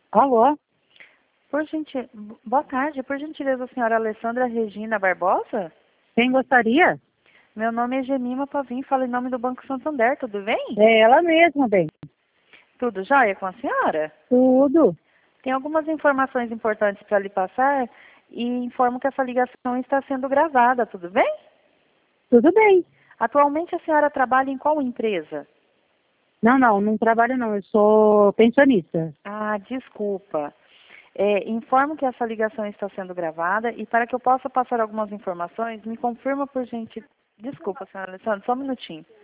Alô? Boa tarde, por gentileza, a senhora Alessandra Regina Barbosa? Quem gostaria? Meu nome é Gemima Pavim, falo em nome do Banco Santander, tudo bem? É ela mesma, bem. Tudo jóia com a senhora? Tudo. Tem algumas informações importantes para lhe passar e informo que essa ligação está sendo gravada, tudo bem? Tudo bem. Atualmente a senhora trabalha em qual empresa? Não trabalho não, eu sou pensionista. Ah, desculpa. Informo que essa ligação está sendo gravada e para que eu possa passar algumas informações, me confirma por gentileza. Desculpa, senhora Alessandra, só um minutinho.